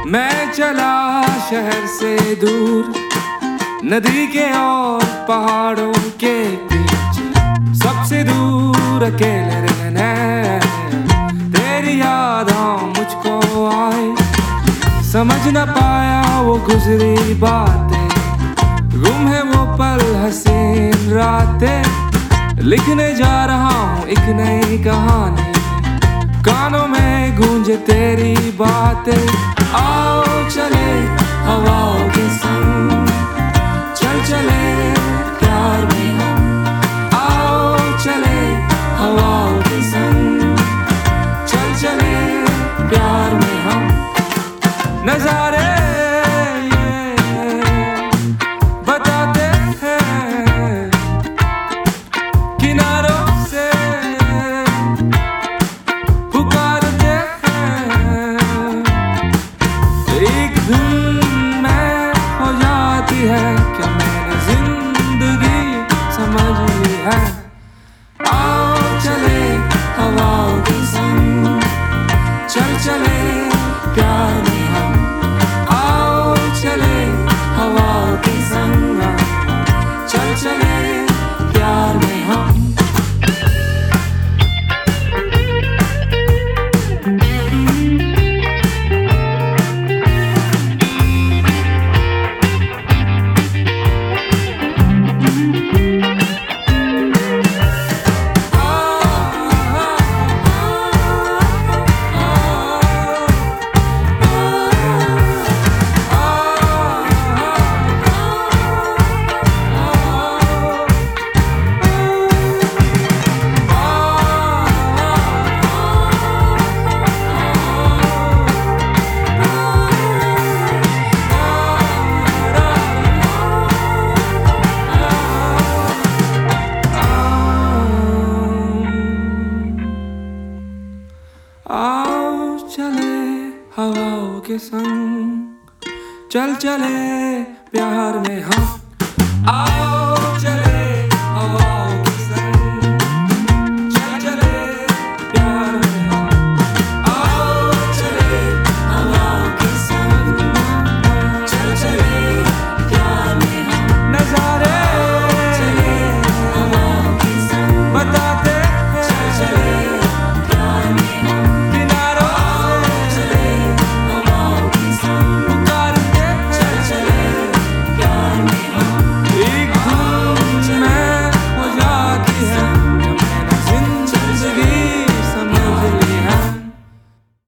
मैं चला शहर से दूर, नदी के और पहाड़ों के बीच, सबसे दूर अकेले रहना। तेरी यादें मुझको आई, समझ न पाया वो गुजरी बातें, गुम है वो पल हसीन रातें। लिखने जा रहा हूँ एक नई कहानी, कानों में गूंजे तेरी बातें। आओ चले हवाओं के संग, चल चले प्यार में हम। आओ चले हवाओं के संग, चल चले प्यार में हम। नजारे बताते हैं किनारों से, पुकारते हैं। एक धुन में हो जाती है, क्या मैंने जिंदगी समझ ली है। आओ चले हवाओं के संग, चल चले प्यार में हम। आओ चले हवाओं के संग, चल चले प्यार में हम। आओ चले हवाओं के संग, चल चले प्यार में हम। आओ